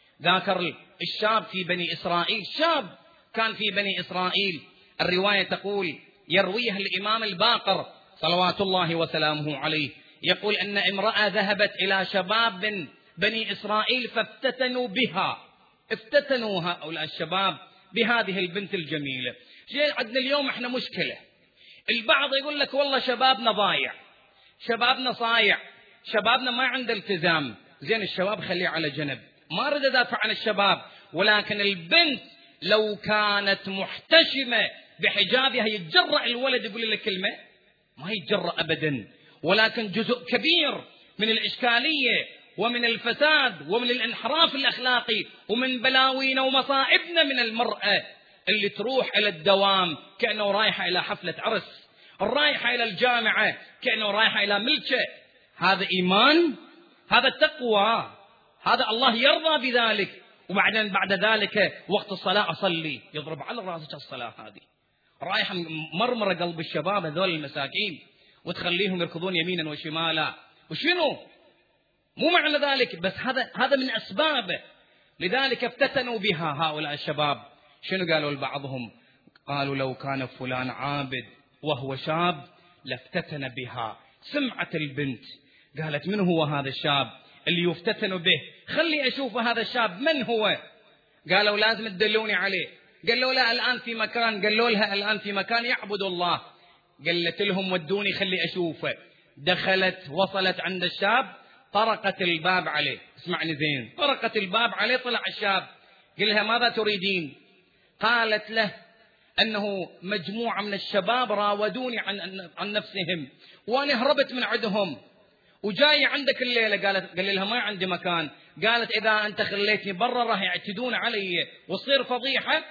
ذاكر الشاب في بني إسرائيل، شاب كان في بني إسرائيل، الرواية تقول، يرويها الإمام الباقر صلوات الله وسلامه عليه، يقول أن امرأة ذهبت إلى شباب بني إسرائيل فافتتنوا بها، افتتنوا هؤلاء الشباب بهذه البنت الجميلة. شيء عندنا اليوم احنا مشكلة، البعض يقول لك والله شبابنا ضايع، شبابنا صايع، شبابنا ما عنده التزام. زين، الشباب خليه على جنب، ما أريد أدافع عن الشباب، ولكن البنت لو كانت محتشمة بحجابها يتجرأ الولد يقول لك كلمة؟ ما يتجرأ أبدا. ولكن جزء كبير من الإشكالية ومن الفساد ومن الانحراف الأخلاقي ومن بلاوينا ومصائبنا من المرأة اللي تروح إلى الدوام كأنه رايحة إلى حفلة عرس، رايحة إلى الجامعة كأنه رايحة إلى ملكة. هذا إيمان، هذا التقوى، هذا الله يرضى بذلك. وبعدين بعد ذلك وقت الصلاة أصلي، يضرب على رأسك الصلاة هذه، رايحة مرمرة قلب الشباب هذول المساكين وتخليهم يركضون يمينا وشمالا. وشنو؟ مو معنى ذلك، بس هذا هذا من أسبابه. لذلك افتتنوا بها هؤلاء الشباب. شنو قالوا لبعضهم؟ قالوا: لو كان فلان عابد وهو شاب لافتتن بها. سمعت البنت قالت: من هو هذا الشاب اللي يفتتن به؟ خلي أشوف هذا الشاب من هو. قالوا: لازم تدلوني عليه. قالوا لها: الآن في مكان. قالوا لها: الآن في مكان يعبد الله. قالت لهم: ودوني خلي أشوفه. دخلت، وصلت عند الشاب، طرقت الباب عليه. اسمعني زين، طرقت الباب عليه، طلع الشاب. قال لها: ماذا تريدين؟ قالت له أنه مجموعة من الشباب راودوني عن, عن نفسهم، وأنا هربت من عندهم وجاي عندك الليلة. قالت قال لها: ما عندي مكان. قالت: إذا أنت خليتني برا راح يعتدون علي وصير فضيحة.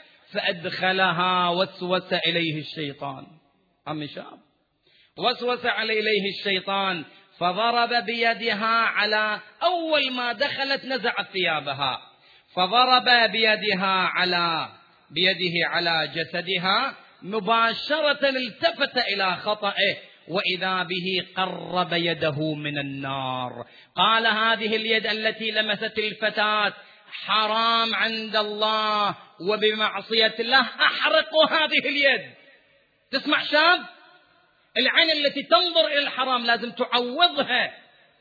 فأدخلها وسوس إليه الشيطان. أم شاب وسوس إليه الشيطان فضرب بيدها على، أول ما دخلت نزعت ثيابها، فضرب بيدها على بيده على جسدها، مباشرة التفت إلى خطئه وإذا به قرب يده من النار. قال: هذه اليد التي لمست الفتاة حرام عند الله، وبمعصية الله أحرق هذه اليد. تسمع شاب؟ العين التي تنظر إلى الحرام لازم تعوضها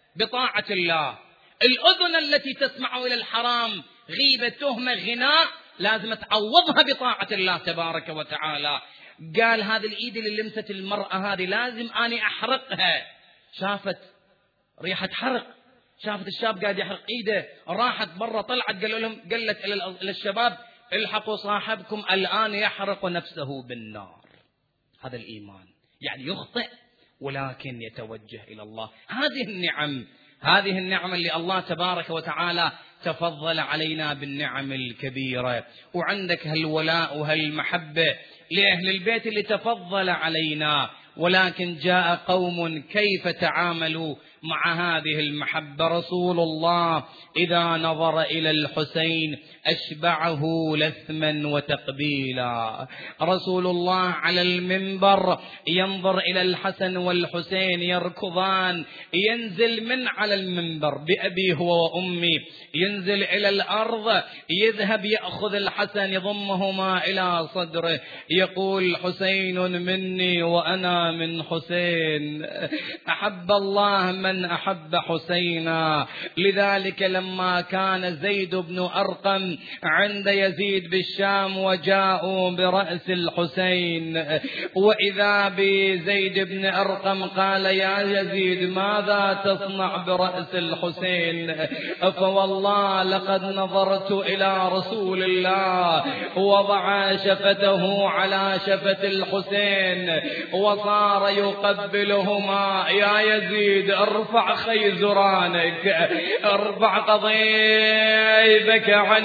بطاعة الله. الأذن التي تسمع إلى الحرام، غيبة، تهمة، غناء، لازم تعوضها بطاعة الله تبارك وتعالى. قال هذه الإيد اللي لمست المرأة هذه لازم أني أحرقها. شافت ريحة حرق، شافت الشاب قاعد يحرق إيده، راحت برا، طلعت قال لهم قالت إلى الشباب الحقوا صاحبكم الآن يحرق نفسه بالنار. هذا الإيمان، يعني يخطئ ولكن يتوجه إلى الله. هذه النعم، هذه النعم اللي الله تبارك وتعالى تفضل علينا بالنعم الكبيرة. وعندك هالولاء وهالمحبة لأهل البيت اللي تفضل علينا، ولكن جاء قوم كيف تعاملوا مع هذه المحبة. رسول الله إذا نظر إلى الحسين أشبعه لثما وتقبيلا. رسول الله على المنبر ينظر إلى الحسن والحسين يركضان، ينزل من على المنبر بأبي هو وأمي، ينزل إلى الأرض، يذهب يأخذ الحسن يضمهما إلى صدره، يقول حسين مني وأنا من حسين، أحب الله من أحب حسينا. لذلك لما كان زيد بن أرقم عند يزيد بالشام وجاءوا برأس الحسين، وإذا بزيد بن أرقم قال يا يزيد ماذا تصنع برأس الحسين؟ فوالله لقد نظرت إلى رسول الله وضع شفته على شفة الحسين وصار يقبلهما. يا يزيد ارفع خيزرانك، ارفع قضيبك عن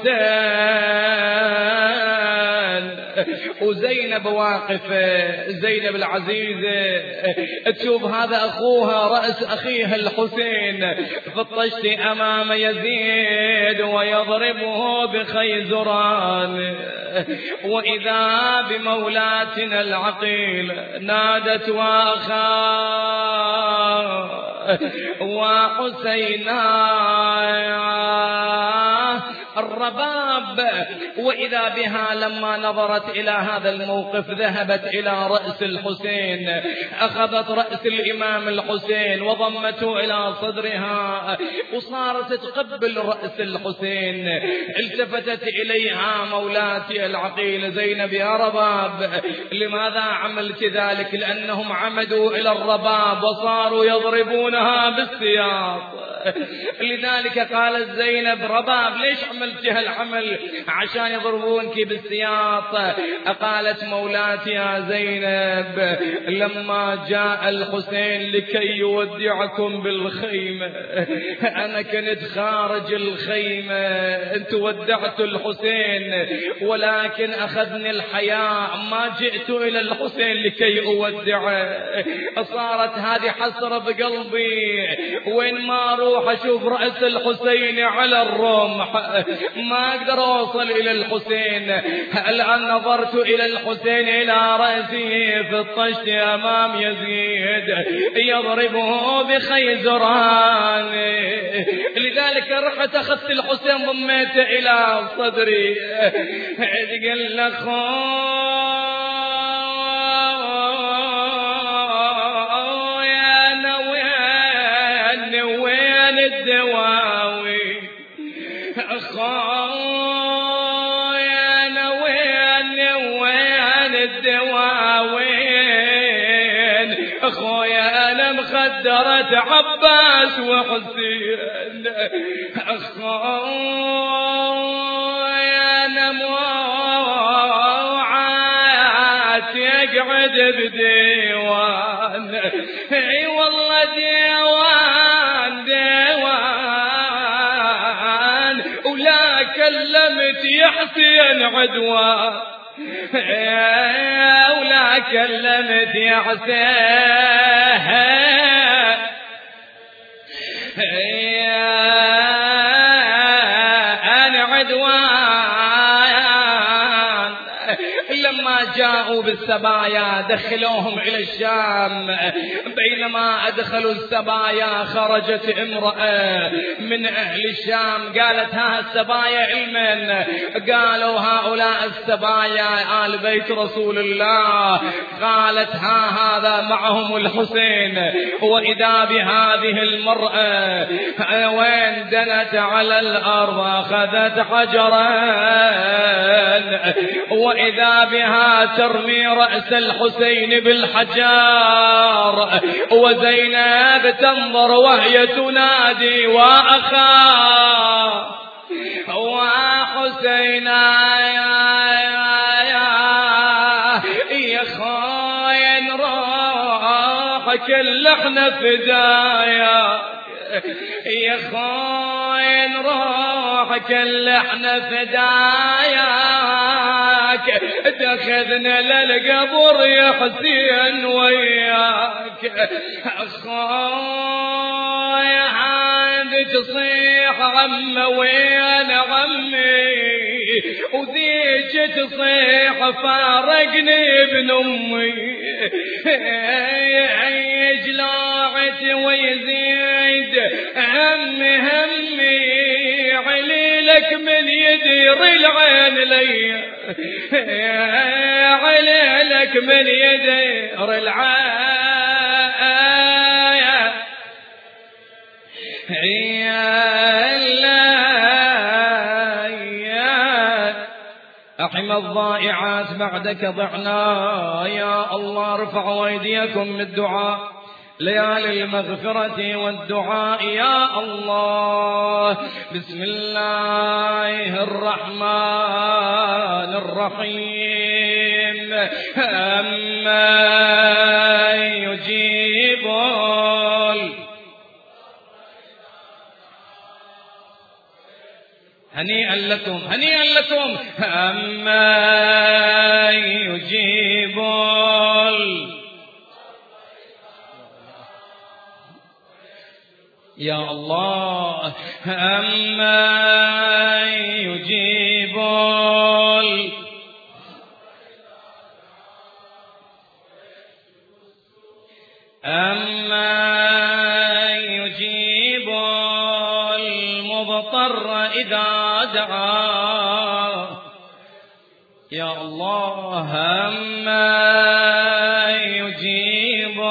الحسين. وزينب واقفة، زينب العزيزة تشوف هذا أخوها رأس أخيها الحسين في الطشت أمام يزيد ويضربه بخيزران. وإذا بمولاتنا العقيل نادت واخا وحسينا الرباب، وإذا بها لما نظرت إلى هذا الموقف ذهبت إلى رأس الحسين، أخذت رأس الإمام الحسين وضمته إلى صدرها وصارت تقبل رأس الحسين. التفتت إليها مولاتي العقيل زينب يا رباب لماذا عملت ذلك؟ لأنهم عمدوا إلى الرباب وصاروا يضربونها بالسياط. لذلك قالت زينب رباب ليش عملت هالعمل؟ عشان يضربونك بالسياط. قالت مولاتي يا زينب لما جاء الحسين لكي يودعكم بالخيمة أنا كنت خارج الخيمة، أنت ودعت الحسين ولكن أخذني الحياء ما جئت إلى الحسين لكي أودعه. صارت هذه حسرة بقلبي، وين ما أروح أشوف رأس الحسين على الرمح ما أقدر أوصل إلى الحسين. الآن نظرت إلى الحسين إلى رأسه في الطشت أمام يزيد يضربه بخيزران. لذلك رحت أخذت الحسين ضميته إلى صدري. قل لك الدواوي أخويا أنا وين وين الدواوين؟ أخويا أنا مخدرة عباس وحسين، أخويا أنا موعات يقعد بديوان. اي والله ديوان ديوان ولا كلمت يا حسين عدوان، ولا كلمت يا حسين أنا عدوان. لما جاءوا بالسبايا دخلوهم إلى الشام. بينما أدخلوا السبايا خرجت امرأة من أهل الشام قالت ها السبايا علما. قالوا هؤلاء السبايا آل بيت رسول الله. قالت ها هذا معهم الحسين. وإذا بهذه المرأة وين دنت على الأرض أخذت حجرا وإذا بها ترمي رأس الحسين بالحجار وزينب تنظر وهي تنادي وأخا وحسينا يا خاين روحك اللي احنا فدايا يا خاين روحك اللي احنا فداياك دخذنا للقبر يا حسين وياك. خاي عاد تصيح عم وين عمي وذيك تصيح فارقني ابن امي جلاعت ويزيد همي همي عليلك من يدير العين لي عليلك من يدير العين أحم الضائعات بعدك ضعنا يا الله. ارفعوا أيديكم بالدعاء ليالي المغفرة والدعاء يا الله. بسم الله الرحمن الرحيم. أما يجيب هنيئا لكم هنيئا لكم. أما يجيب يا الله. أما يجيب أما يجيب المضطر إذا دعا يا الله. أما يجيب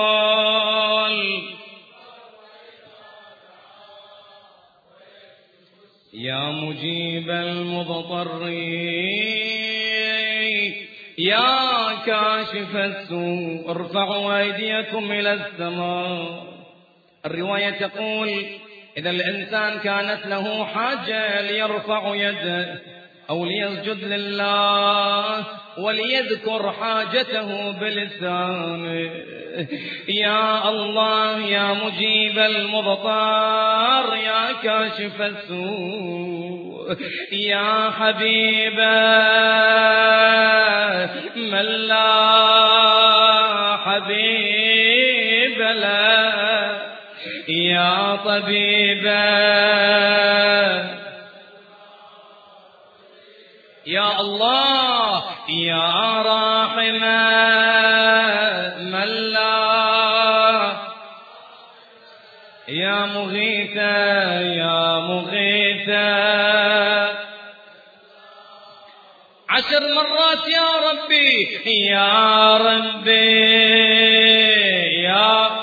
يا مجيب المضطرين يا كاشف السوء ارفعوا أيديكم إلى السماء. الرواية تقول إذا الإنسان كانت له حاجة ليرفع يده أو ليسجد لله وليذكر حاجته بلسانه. يا الله يا مجيب المضطر يا كاشف السوء يا حبيب من لا حبيب له يا طبيب يا الله يا راحم من لا يا مغيث يا مغيث. عشر مرات يا ربي يا ربي يا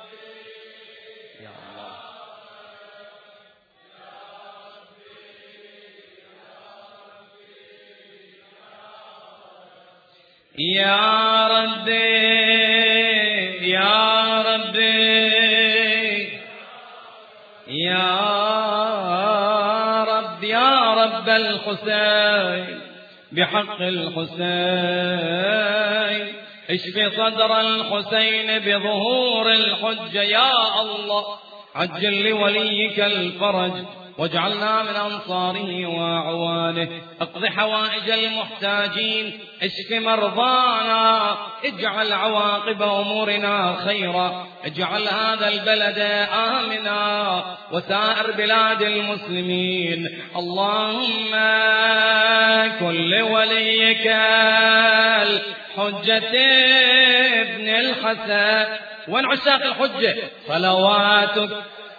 يا ربي يا ربي يا رب يا رب الحسين بحق الحسين اشف صدر الحسين بظهور الحجة يا الله. عجل لوليك الفرج واجعلنا من أنصاره وأعوانه. اقض حوائج المحتاجين، اشف مرضانا، اجعل عواقب أمورنا خيرا، اجعل هذا البلد آمنا وسائر بلاد المسلمين. اللهم كن لوليك الحجة ابن الحسن وان عشاق الحجة صلواتك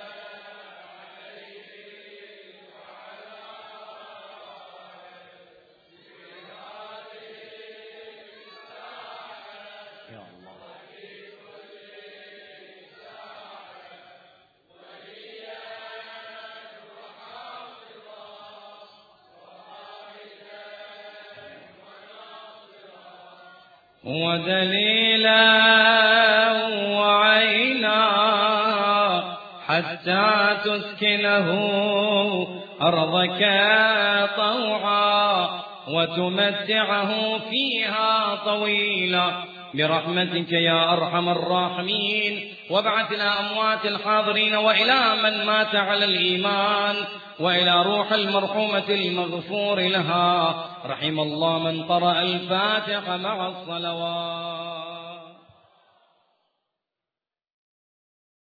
ودليلا وعينا حتى تسكنه أرضك طوعا وتمتعه فيها طويلا برحمتك يا أرحم الراحمين. وابعث إلى أموات الحاضرين وإلى من مات على الإيمان وإلى روح المرحومة المغفور لها. رحم الله من قرأ الفاتحة مع الصلوات.